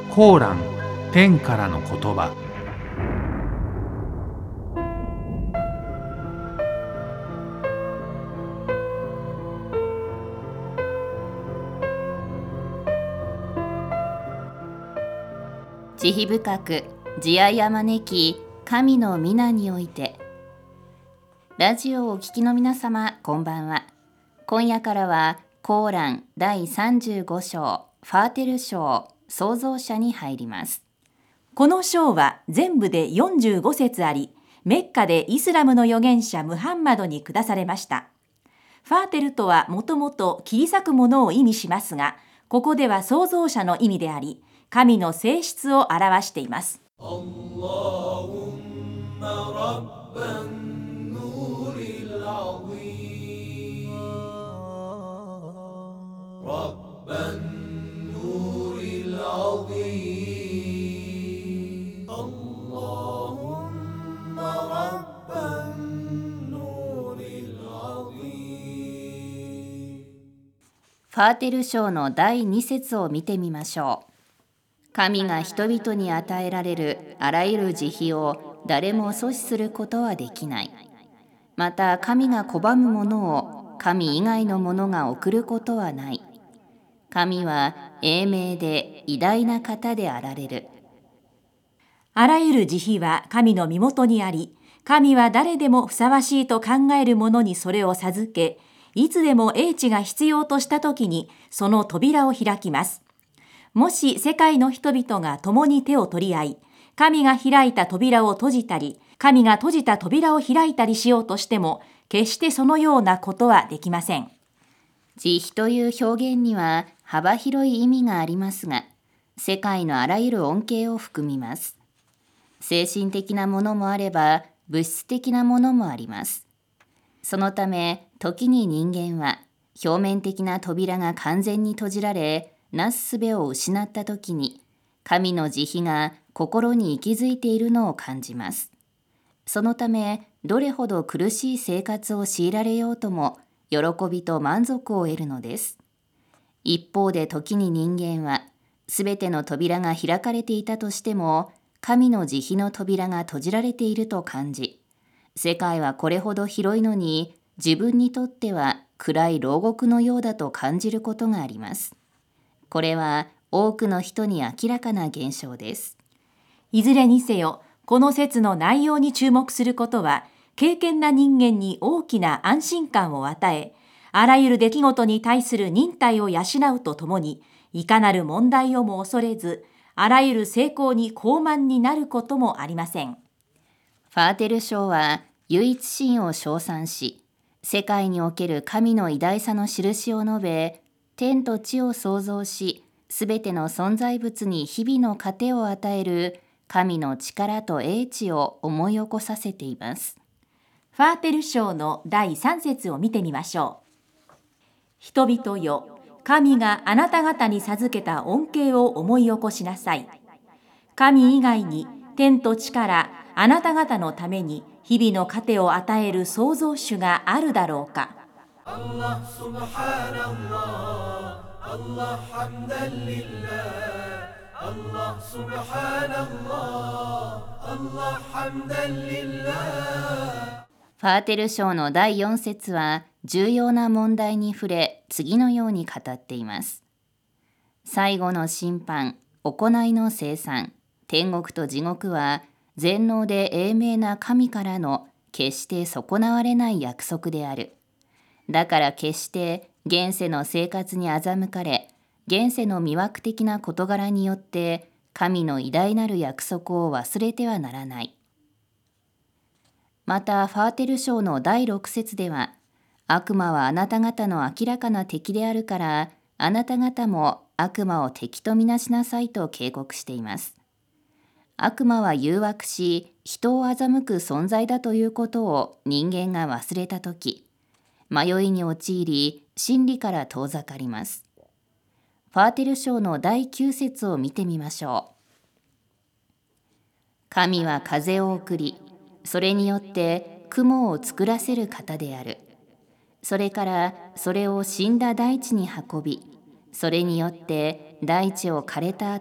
コーラン、天からの言葉。 慈悲深く慈愛あまねき神の御において。ラジオをお聞きの皆様、こんばんは。今夜からはコーラン第35章ファーテル章創造者に入ります。 この章は全部で45節あり、メッカでイスラムの預言者ムハンマドに下されました。ファーテルとはもともと切り裂くものを意味しますが、ここでは創造者の意味であり、神の性質を表しています。 ファーテル章の第2節を見てみましょう。神が人々に与えられるあらゆる慈悲を誰も阻止することはできない。また神が拒むものを神以外のものが送ることはない。神は英明で偉大な方であられる。 あらゆる慈悲は神の身元にあり、神は誰でもふさわしいと考える者にそれを授け、いつでも英知が必要としたときにその扉を開きます。もし世界の人々が共に手を取り合い、神が開いた扉を閉じたり、神が閉じた扉を開いたりしようとしても、決してそのようなことはできません。 慈悲という表現には幅広い意味がありますが、世界のあらゆる恩恵を含みます。精神的なものもあれば、物質的なものもあります。そのため、時に人間は表面的な扉が完全に閉じられ、なすすべを失ったときに、神の慈悲が心に息づいているのを感じます。そのため、どれほど苦しい生活を強いられようとも、喜びと満足を得るのです。一方で時に人間は、すべての扉が開かれていたとしても、神の慈悲の扉が閉じられていると感じ、世界はこれほど広いのに、自分にとっては暗い牢獄のようだと感じることがあります。これは多くの人に明らかな現象です。 いずれにせよ、この説の内容に注目することは、敬虔な人間に大きな安心感を与え、あらゆる出来事に対する忍耐を養うとともに、いかなる問題をも恐れず、あらゆる成功に高慢になることもありません。 ファーテル章は唯一神を称賛し、世界における神の偉大さの印を述べ、天と地を創造し、すべての存在物に日々の糧を与える神の力と英知を思い起こさせています。 ファーテル章の第3節を見てみましょう。人々よ、神があなた方に授けた恩恵を思い起こしなさい。神以外に天と地からあなた方のために日々の糧を与える創造主があるだろうか。 ファーテル章の第4節は重要な問題に触れ、次のように語っています。最後の審判、行いの清算、天国と地獄は全能で英明な神からの決して損なわれない約束である。だから決して現世の生活に欺かれ、現世の魅惑的な事柄によって神の偉大なる約束を忘れてはならない。またファーテル章の第6節では、悪魔はあなた方の明らかな敵であるから、あなた方も悪魔を敵とみなしなさいと警告しています。悪魔は誘惑し、人を欺く存在だということを人間が忘れたとき、迷いに陥り、真理から遠ざかります。ファーテル章の第9節を見てみましょう。神は風を送り、それによって雲を作らせる方である。それからそれを死んだ大地に運び、それによって大地を枯れた後、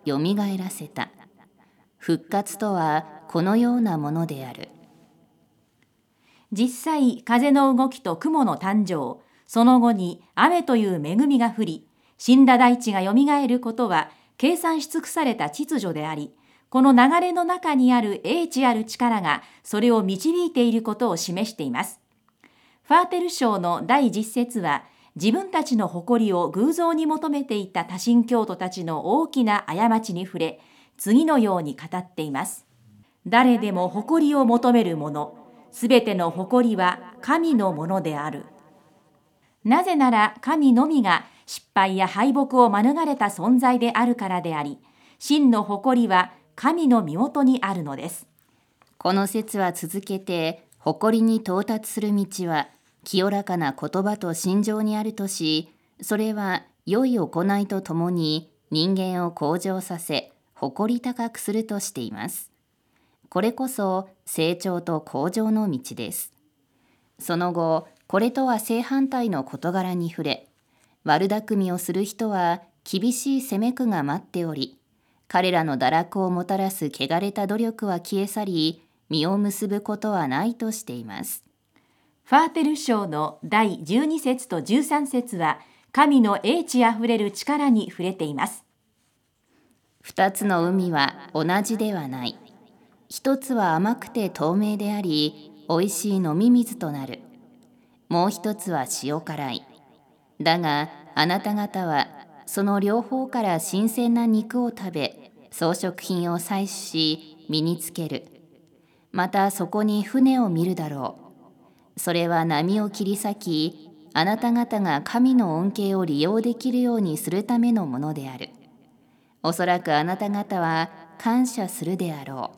よみがえらせた。復活とはこのようなものである。 実際、風の動きと雲の誕生、その後に雨という恵みが降り、死んだ大地がよみがえることは計算し尽くされた秩序であり、この流れの中にある英知ある力がそれを導いていることを示しています。ファーテル章の第10節は、自分たちの誇りを偶像に求めていた多神教徒たちの大きな過ちに触れ、次のように語っています。誰でも誇りを求める者、すべての誇りは神のものである。なぜなら神のみが失敗や敗北を免れた存在であるからであり、真の誇りは神の身元にあるのです。 この説は続けて、誇りに到達する道は清らかな言葉と心情にあるとし、それは良い行いとともに人間を向上させ、誇り高くするとしています。これこそ成長と向上の道です。その後、これとは正反対の事柄に触れ、悪巧みをする人は厳しい責め苦が待っており、彼らの堕落をもたらす汚れた努力は消え去り、実を結ぶことはないとしています。 ファーテル章の第12節と13節は、神の英知あふれる力に触れています。 二つの海は同じではない。一つは甘くて透明であり、おいしい飲み水となる。もう一つは塩辛い。だがあなた方はその両方から新鮮な肉を食べ、装飾品を採取し身につける。またそこに船を見るだろう。それは波を切り裂き、あなた方が神の恩恵を利用できるようにするためのものである。おそらくあなた方は感謝するであろう。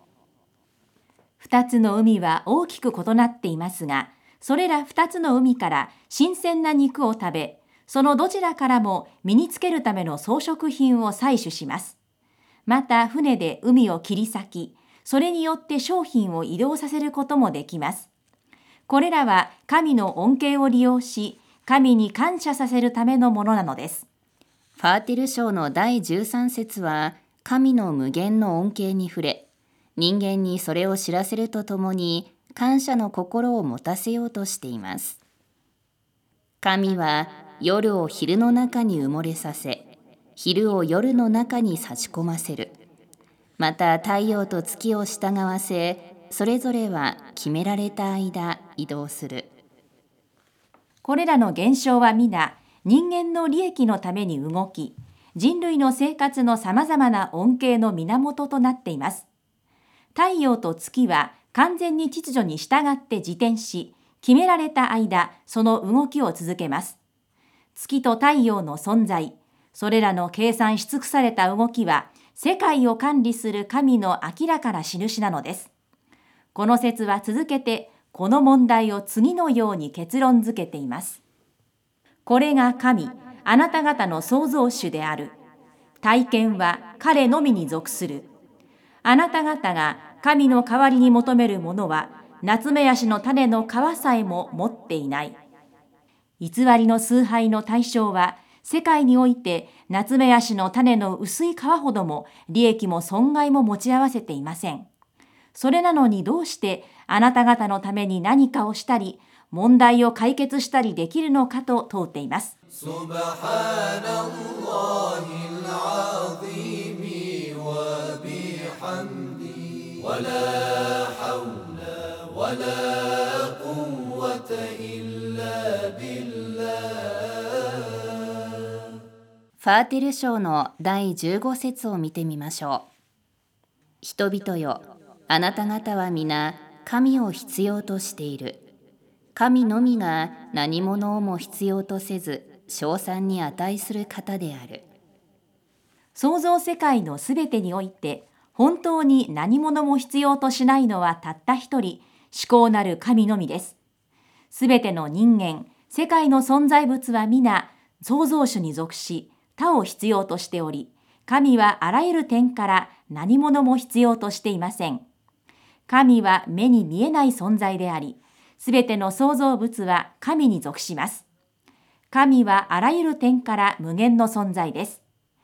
二つの海は大きく異なっていますが、それら二つの海から新鮮な肉を食べ、そのどちらからも身につけるための装飾品を採取します。また船で海を切り裂き、それによって商品を移動させることもできます。これらは神の恩恵を利用し、神に感謝させるためのものなのです。 ファーテル章の第13節は、神の無限の恩恵に触れ、人間にそれを知らせるとともに、感謝の心を持たせようとしています。神は夜を昼の中に埋もれさせ、昼を夜の中に差し込ませる。また太陽と月を従わせ、それぞれは決められた間移動する。 これらの現象は皆、人間の利益のために動き、人類の生活のさまざまな恩恵の源となっています。太陽と月は完全に秩序に従って自転し、決められた間、その動きを続けます。月と太陽の存在、それらの計算し尽くされた動きは、世界を管理する神の明らかな印なのです。この説は続けて、この問題を次のように結論づけています。これが神、あなた方の創造主である。体験は彼のみに属する。あなた方が神の代わりに求めるものは、ナツメヤシの種の皮さえも持っていない。偽りの崇拝の対象は、世界においてナツメヤシの種の薄い皮ほども利益も損害も持ち合わせていません。それなのにどうしてあなた方のために何かをしたり、問題を解決したりできるのかと問うています。 ファーテル章の第15節を見てみましょう。人々よ、あなた方は皆神を必要としている。神のみが何者をも必要とせず、称賛に値する方である。 創造世界のすべてにおいて、本当に何者も必要としないのはたった一人、至高なる神のみです。すべての人間、世界の存在物は皆、創造主に属し、他を必要としており、神はあらゆる点から何者も必要としていません。神は目に見えない存在であり、すべての創造物は神に属します。神はあらゆる点から無限の存在です。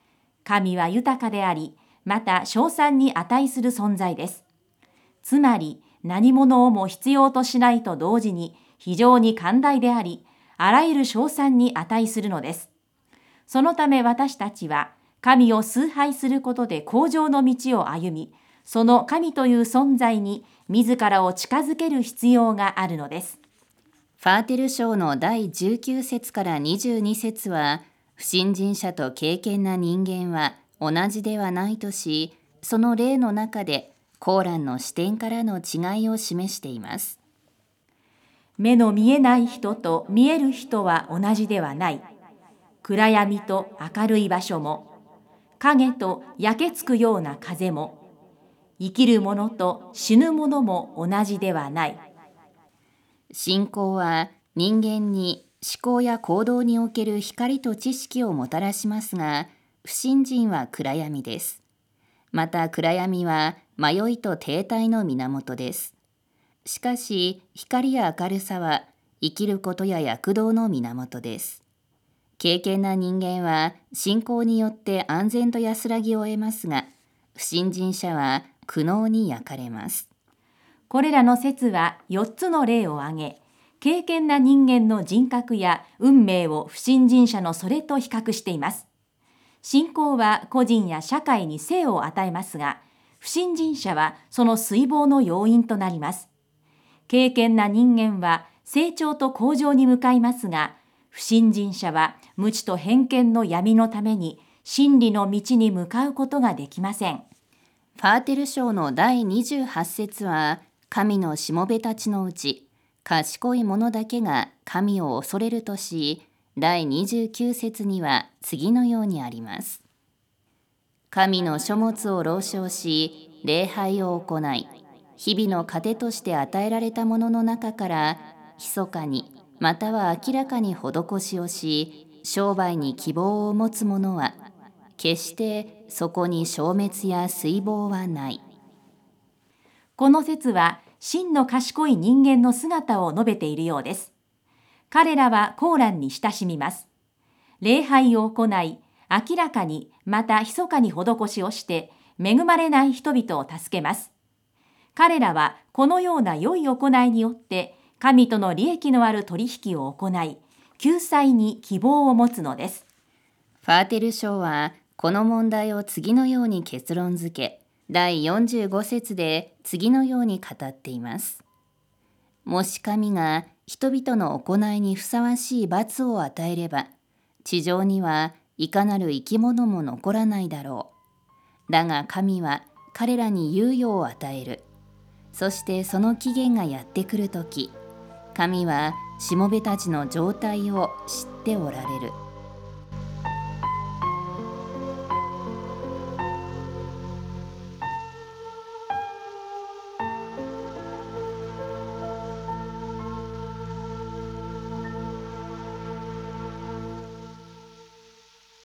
神は豊かであり、また称賛に値する存在です。つまり、何者をも必要としないと同時に非常に寛大であり、あらゆる称賛に値するのです。そのため私たちは、神を崇拝することで向上の道を歩み、その神という存在に自らを近づける必要があるのです。 ファーテル書の第19節から22節は、不信心者と敬虔な人間は同じではないとし、その例の中でコーランの視点からの違いを示しています。 目の見えない人と見える人は同じではない。暗闇と明るい場所も、影と焼けつくような風も、生きる者と死ぬ者も同じではない。 信仰は人間に思考や行動における光と知識をもたらしますが、不信心は暗闇です。また暗闇は迷いと停滞の源です。しかし光や明るさは生きることや躍動の源です。敬虔な人間は信仰によって安全と安らぎを得ますが、不信心者は苦悩に焼かれます。 これらの説は4つの例を挙げ、敬虔な人間の人格や運命を不信心者のそれと比較しています。信仰は個人や社会に生を与えますが、不信心者はその衰亡の要因となります。敬虔な人間は成長と向上に向かいますが、不信心者は無知と偏見の闇のために真理の道に向かうことができません。 ファーテル書の第28節は、神のしもべたちのうち、賢い者だけが神を恐れるとし、第29節には次のようにあります。神の書物を朗唱し、礼拝を行い、日々の糧として与えられたものの中から、密かにまたは明らかに施しをし、商売に希望を持つ者は、決してそこに消滅や衰亡はない。 この説は真の賢い人間の姿を述べているようです。彼らはコーランに親しみます。礼拝を行い、明らかにまた密かに施しをして恵まれない人々を助けます。彼らはこのような良い行いによって神との利益のある取引を行い、救済に希望を持つのです。 ファーテル書はこの問題を次のように結論づけ、第45節で次のように語っています。もし神が人々の行いにふさわしい罰を与えれば、地上にはいかなる生き物も残らないだろう。だが神は彼らに猶予を与える。そしてその期限がやってくるとき、神はしもべたちの状態を知っておられる。